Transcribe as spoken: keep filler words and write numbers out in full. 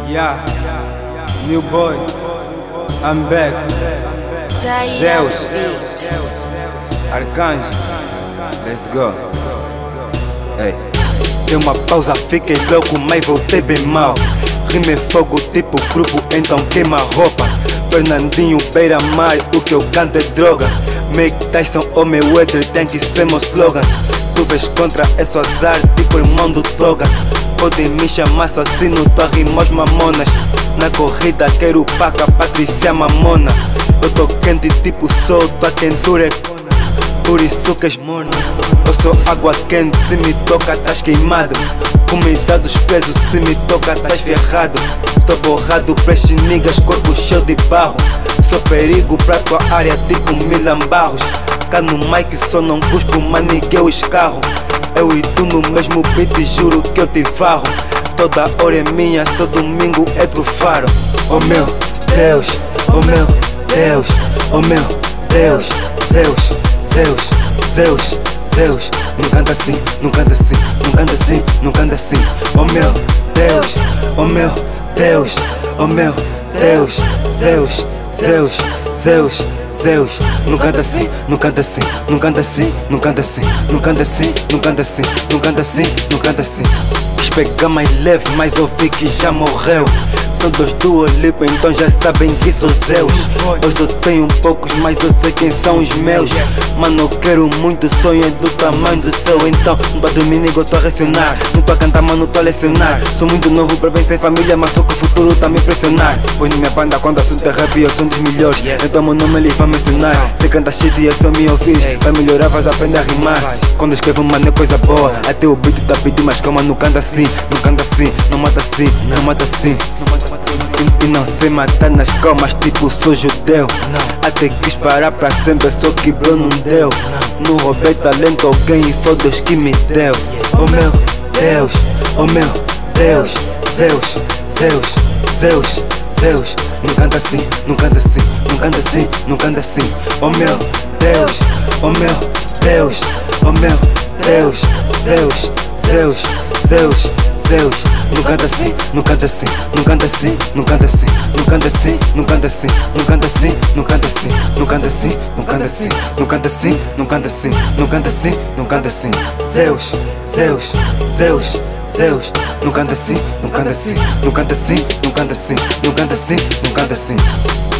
Yeah, new boy, I'm back. Zeus, Arcanjo, let's go. Ei, dei uma pausa, fiquei louco, mas voltei bem mal. Rime é fogo tipo grupo, então queima a roupa. Fernandinho, beira-mar, o que eu canto é droga. Make Tyson ou Mayweather tem que ser meu slogan. Tu vês contra, é só azar, tipo irmão do Toga. Podem me chamar assassino, tu arrima os mamonas. Na corrida quero paca, Patrícia Mamona. Eu tô quente tipo sol, tua quentura é cona. Por isso que és morna. Eu sou água quente, se me toca tás queimado. Comida dos pesos, se me toca tás ferrado. Tô borrado pra estes niggas, corpo cheio de barro. Sou perigo pra tua área tipo Milan Barros. Cá no mic só não cuspo, manigue eu escarro. Eu e tu no mesmo beat, juro que eu te varro. Toda hora é minha, só domingo é do faro. Oh meu Deus, oh meu Deus, oh meu Deus. Zeus, Zeus, Zeus, Zeus. Não canta assim, não canta assim, não canta assim, não canta assim. Oh meu Deus, oh meu Deus, oh meu Deus. Zeus, Zeus, Zeus, Zeus. Não canta assim, não canta assim, não canta assim, não canta assim, não canta assim, não canta assim, não canta assim, não canta assim. Quis pegar mais leve, mas ouvi que já morreu. São dois do Olipo, então já sabem que sou Zeus. Eu só tenho poucos, mas eu sei quem são os meus. Mano, eu quero muito, sonho é do tamanho do céu. Então, não tô a dormir, nego, tô a racionar. Não tô a cantar, mano, tô a lecionar. Sou muito novo pra bem sem família, mas só que o futuro tá me impressionar. Pois na minha banda, quando assunto é rap, eu sou um dos melhores. Então meu nome ele vai mencionar. Se canta shit e é só me ouvir. Vai melhorar, vais aprender a rimar. Quando escrevo, mano, é coisa boa. Até o beat tá pedindo, mas calma, não canta assim. Não canta assim, não mata assim, não mata assim. E, e não sei matar nas calmas, tipo sou judeu. Até quis parar pra sempre, só quebrou, não deu. Não roubei talento, alguém e foi Deus que me deu. Oh meu Deus, oh meu Deus. Zeus, Zeus, Zeus, Zeus. Não canta assim, não canta assim, não canta assim, não canta assim. Oh meu Deus, oh meu Deus, oh meu Deus. Zeus, Zeus, Zeus, Zeus. Não canta assim, não canta assim, não canta assim, não canta assim, não canta assim, não canta assim, não canta assim, não canta assim, não canta assim, não canta assim, não canta assim, não canta assim, não canta assim, não canta assim. Zeus, Zeus, Zeus, Zeus. Não canta assim, não canta assim, não canta assim, não canta assim, não canta assim, não canta assim.